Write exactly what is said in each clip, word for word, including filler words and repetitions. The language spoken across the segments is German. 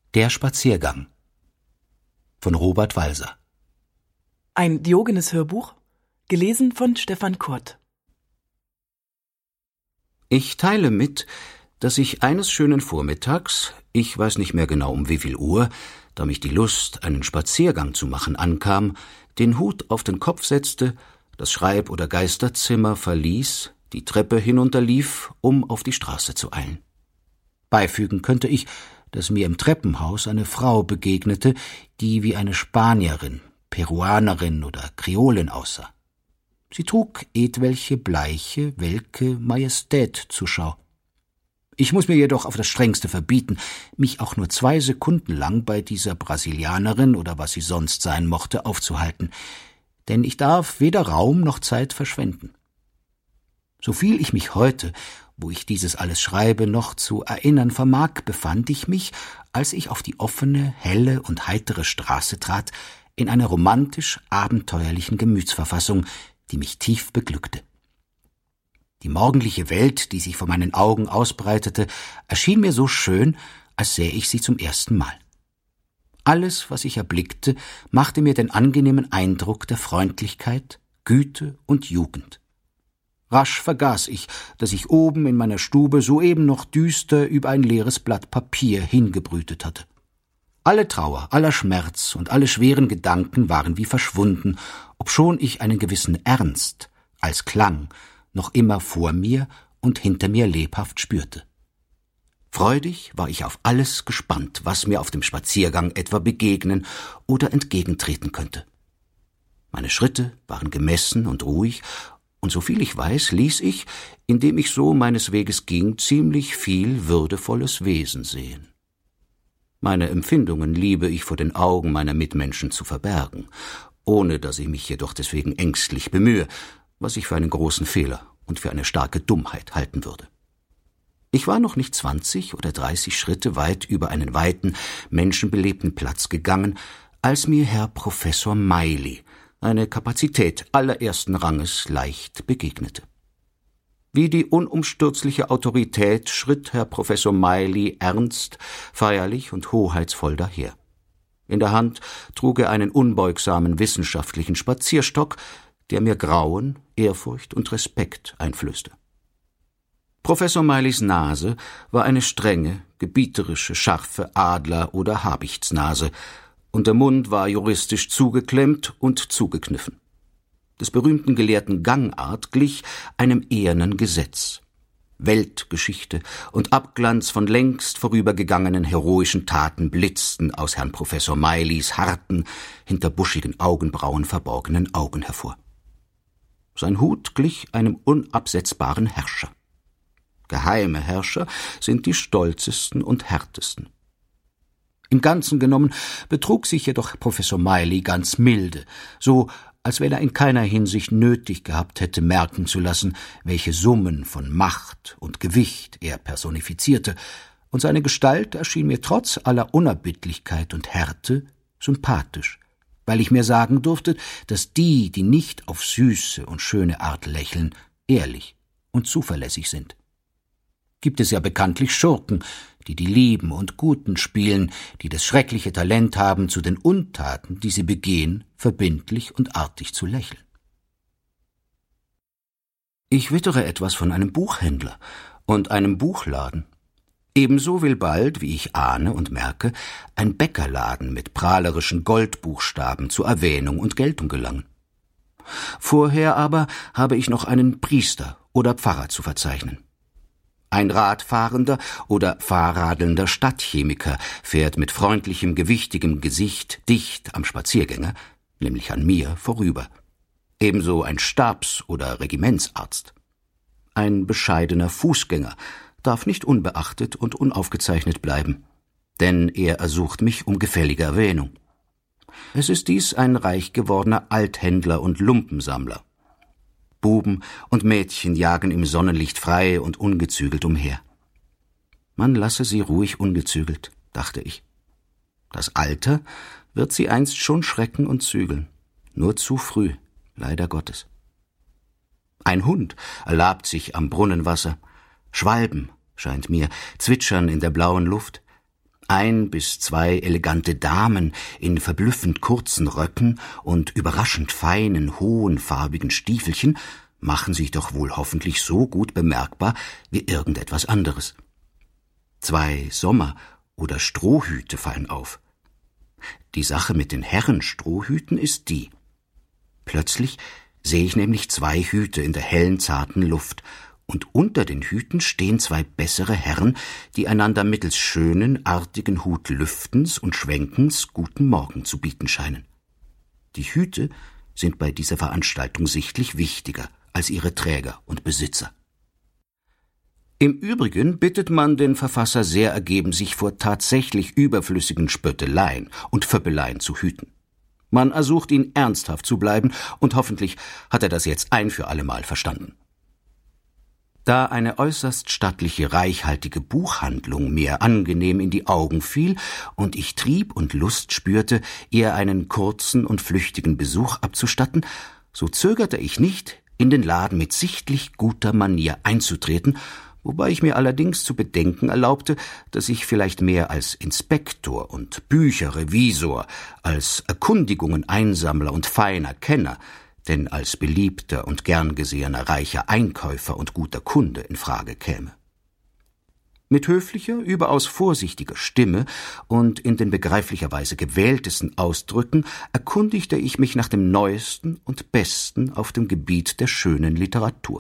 Der Spaziergang von Robert Walser. Ein Diogenes-Hörbuch, gelesen von Stefan Kurt. Ich teile mit, dass ich eines schönen Vormittags, ich weiß nicht mehr genau um wie viel Uhr, da mich die Lust, einen Spaziergang zu machen, ankam, den Hut auf den Kopf setzte, das Schreib- oder Geisterzimmer verließ, die Treppe hinunterlief, um auf die Straße zu eilen. Beifügen könnte ich, dass mir im Treppenhaus eine Frau begegnete, die wie eine Spanierin, Peruanerin oder Kreolin aussah. Sie trug etwelche bleiche, welke Majestät zur Schau. Ich muß mir jedoch auf das Strengste verbieten, mich auch nur zwei Sekunden lang bei dieser Brasilianerin oder was sie sonst sein mochte aufzuhalten, denn ich darf weder Raum noch Zeit verschwenden. Soviel ich mich heute, wo ich dieses alles schreibe, noch zu erinnern vermag, befand ich mich, als ich auf die offene, helle und heitere Straße trat, in einer romantisch-abenteuerlichen Gemütsverfassung, die mich tief beglückte. Die morgendliche Welt, die sich vor meinen Augen ausbreitete, erschien mir so schön, als sähe ich sie zum ersten Mal. Alles, was ich erblickte, machte mir den angenehmen Eindruck der Freundlichkeit, Güte und Jugend. Rasch vergaß ich, dass ich oben in meiner Stube soeben noch düster über ein leeres Blatt Papier hingebrütet hatte. Alle Trauer, aller Schmerz und alle schweren Gedanken waren wie verschwunden, obschon ich einen gewissen Ernst, als Klang, noch immer vor mir und hinter mir lebhaft spürte. Freudig war ich auf alles gespannt, was mir auf dem Spaziergang etwa begegnen oder entgegentreten könnte. Meine Schritte waren gemessen und ruhig, und soviel ich weiß, ließ ich, indem ich so meines Weges ging, ziemlich viel würdevolles Wesen sehen. Meine Empfindungen liebe ich vor den Augen meiner Mitmenschen zu verbergen, ohne dass ich mich jedoch deswegen ängstlich bemühe, was ich für einen großen Fehler und für eine starke Dummheit halten würde. Ich war noch nicht zwanzig oder dreißig Schritte weit über einen weiten, menschenbelebten Platz gegangen, als mir Herr Professor Meili, eine Kapazität allerersten Ranges, leicht begegnete. Wie die unumstürzliche Autorität schritt Herr Professor Meili ernst, feierlich und hoheitsvoll daher. In der Hand trug er einen unbeugsamen wissenschaftlichen Spazierstock, der mir Grauen, Ehrfurcht und Respekt einflößte. Professor Meilis Nase war eine strenge, gebieterische, scharfe Adler- oder Habichtsnase, und der Mund war juristisch zugeklemmt und zugekniffen. Des berühmten Gelehrten Gangart glich einem ehernen Gesetz. Weltgeschichte und Abglanz von längst vorübergegangenen heroischen Taten blitzten aus Herrn Professor Meilis harten, hinter buschigen Augenbrauen verborgenen Augen hervor. Sein Hut glich einem unabsetzbaren Herrscher. Geheime Herrscher sind die stolzesten und härtesten. Im Ganzen genommen betrug sich jedoch Professor Meili ganz milde, so als wenn er in keiner Hinsicht nötig gehabt hätte, merken zu lassen, welche Summen von Macht und Gewicht er personifizierte, und seine Gestalt erschien mir trotz aller Unerbittlichkeit und Härte sympathisch, weil ich mir sagen durfte, dass die, die nicht auf süße und schöne Art lächeln, ehrlich und zuverlässig sind. Gibt es ja bekanntlich Schurken, die die Lieben und Guten spielen, die das schreckliche Talent haben, zu den Untaten, die sie begehen, verbindlich und artig zu lächeln. Ich wittere etwas von einem Buchhändler und einem Buchladen. Ebenso will bald, wie ich ahne und merke, ein Bäckerladen mit prahlerischen Goldbuchstaben zur Erwähnung und Geltung gelangen. Vorher aber habe ich noch einen Priester oder Pfarrer zu verzeichnen. Ein radfahrender oder fahrradelnder Stadtchemiker fährt mit freundlichem, gewichtigem Gesicht dicht am Spaziergänger, nämlich an mir, vorüber. Ebenso ein Stabs- oder Regimentsarzt. Ein bescheidener Fußgänger darf nicht unbeachtet und unaufgezeichnet bleiben, denn er ersucht mich um gefällige Erwähnung. Es ist dies ein reich gewordener Althändler und Lumpensammler. Buben und Mädchen jagen im Sonnenlicht frei und ungezügelt umher. Man lasse sie ruhig ungezügelt, dachte ich. Das Alter wird sie einst schon schrecken und zügeln, nur zu früh, leider Gottes. Ein Hund erlabt sich am Brunnenwasser, Schwalben, scheint mir, zwitschern in der blauen Luft. Ein bis zwei elegante Damen in verblüffend kurzen Röcken und überraschend feinen, hohen, farbigen Stiefelchen machen sich doch wohl hoffentlich so gut bemerkbar wie irgendetwas anderes. Zwei Sommer- oder Strohhüte fallen auf. Die Sache mit den Herrenstrohhüten ist die: Plötzlich sehe ich nämlich zwei Hüte in der hellen, zarten Luft, und unter den Hüten stehen zwei bessere Herren, die einander mittels schönen, artigen Hutlüftens und Schwenkens guten Morgen zu bieten scheinen. Die Hüte sind bei dieser Veranstaltung sichtlich wichtiger als ihre Träger und Besitzer. Im Übrigen bittet man den Verfasser sehr ergeben, sich vor tatsächlich überflüssigen Spötteleien und Föppeleien zu hüten. Man ersucht ihn, ernsthaft zu bleiben, und hoffentlich hat er das jetzt ein für allemal verstanden. Da eine äußerst stattliche, reichhaltige Buchhandlung mir angenehm in die Augen fiel und ich Trieb und Lust spürte, ihr einen kurzen und flüchtigen Besuch abzustatten, so zögerte ich nicht, in den Laden mit sichtlich guter Manier einzutreten, wobei ich mir allerdings zu bedenken erlaubte, dass ich vielleicht mehr als Inspektor und Bücherrevisor, als Erkundigungen-Einsammler und feiner Kenner, denn als beliebter und gern gesehener reicher Einkäufer und guter Kunde in Frage käme. Mit höflicher, überaus vorsichtiger Stimme und in den begreiflicherweise gewähltesten Ausdrücken erkundigte ich mich nach dem Neuesten und Besten auf dem Gebiet der schönen Literatur.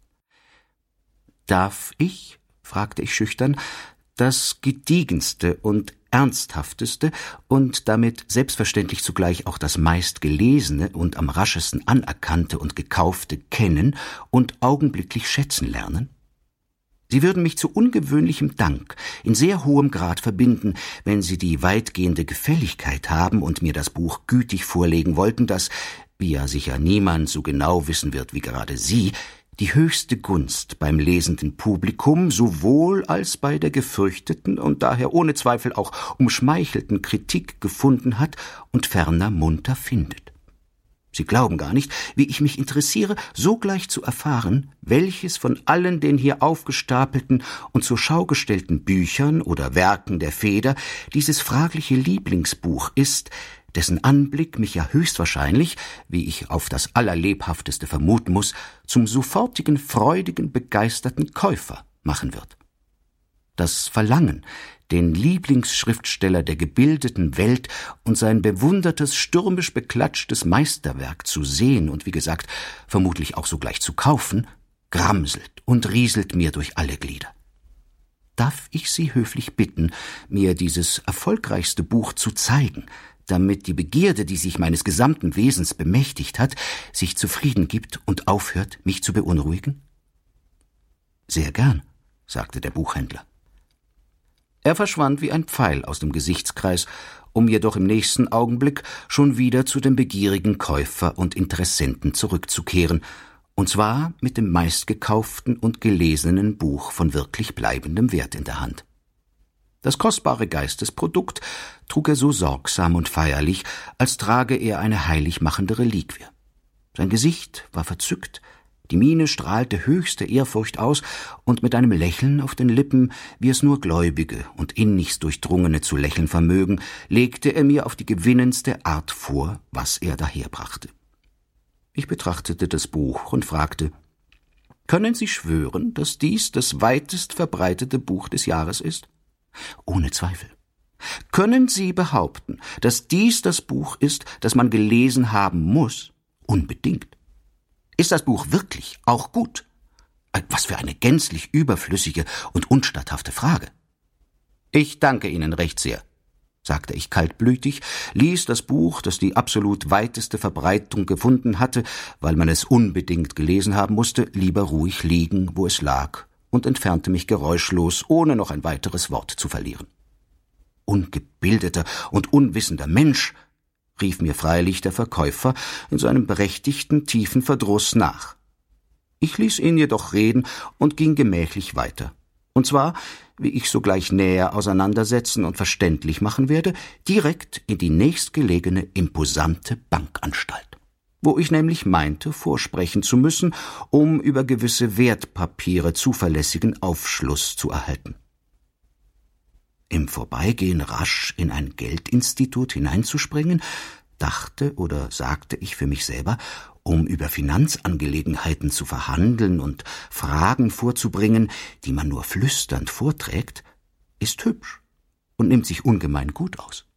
»Darf ich?« fragte ich schüchtern, »das gediegenste und ernsthafteste und damit selbstverständlich zugleich auch das meistgelesene und am raschesten anerkannte und gekaufte kennen und augenblicklich schätzen lernen? Sie würden mich zu ungewöhnlichem Dank in sehr hohem Grad verbinden, wenn Sie die weitgehende Gefälligkeit haben und mir das Buch gütig vorlegen wollten, das, wie ja sicher niemand so genau wissen wird wie gerade Sie, die höchste Gunst beim lesenden Publikum sowohl als bei der gefürchteten und daher ohne Zweifel auch umschmeichelten Kritik gefunden hat und ferner munter findet. Sie glauben gar nicht, wie ich mich interessiere, sogleich zu erfahren, welches von allen den hier aufgestapelten und zur Schau gestellten Büchern oder Werken der Feder dieses fragliche Lieblingsbuch ist, dessen Anblick mich ja höchstwahrscheinlich, wie ich auf das Allerlebhafteste vermuten muss, zum sofortigen, freudigen, begeisterten Käufer machen wird. Das Verlangen, den Lieblingsschriftsteller der gebildeten Welt und sein bewundertes, stürmisch beklatschtes Meisterwerk zu sehen und, wie gesagt, vermutlich auch sogleich zu kaufen, gramselt und rieselt mir durch alle Glieder. Darf ich Sie höflich bitten, mir dieses erfolgreichste Buch zu zeigen, damit die Begierde, die sich meines gesamten Wesens bemächtigt hat, sich zufrieden gibt und aufhört, mich zu beunruhigen? »Sehr gern«, sagte der Buchhändler. Er verschwand wie ein Pfeil aus dem Gesichtskreis, um jedoch im nächsten Augenblick schon wieder zu dem begierigen Käufer und Interessenten zurückzukehren, und zwar mit dem meistgekauften und gelesenen Buch von wirklich bleibendem Wert in der Hand. Das kostbare Geistesprodukt trug er so sorgsam und feierlich, als trage er eine heiligmachende Reliquie. Sein Gesicht war verzückt, die Miene strahlte höchste Ehrfurcht aus, und mit einem Lächeln auf den Lippen, wie es nur Gläubige und innigst Durchdrungene zu lächeln vermögen, legte er mir auf die gewinnendste Art vor, was er daherbrachte. Ich betrachtete das Buch und fragte: »Können Sie schwören, dass dies das weitest verbreitete Buch des Jahres ist?« »Ohne Zweifel.« »Können Sie behaupten, dass dies das Buch ist, das man gelesen haben muss?« »Unbedingt.« »Ist das Buch wirklich auch gut?« »Was für eine gänzlich überflüssige und unstatthafte Frage!« »Ich danke Ihnen recht sehr«, sagte ich kaltblütig, ließ das Buch, das die absolut weiteste Verbreitung gefunden hatte, weil man es unbedingt gelesen haben musste, lieber ruhig liegen, wo es lag, und entfernte mich geräuschlos, ohne noch ein weiteres Wort zu verlieren. »Ungebildeter und unwissender Mensch«, rief mir freilich der Verkäufer in seinem berechtigten, tiefen Verdruss nach. Ich ließ ihn jedoch reden und ging gemächlich weiter. Und zwar, wie ich sogleich näher auseinandersetzen und verständlich machen werde, direkt in die nächstgelegene imposante Bankanstalt, wo ich nämlich meinte, vorsprechen zu müssen, um über gewisse Wertpapiere zuverlässigen Aufschluss zu erhalten. im Vorbeigehen rasch in ein Geldinstitut hineinzuspringen, dachte oder sagte ich für mich selber, um über Finanzangelegenheiten zu verhandeln und Fragen vorzubringen, die man nur flüsternd vorträgt, ist hübsch und nimmt sich ungemein gut aus.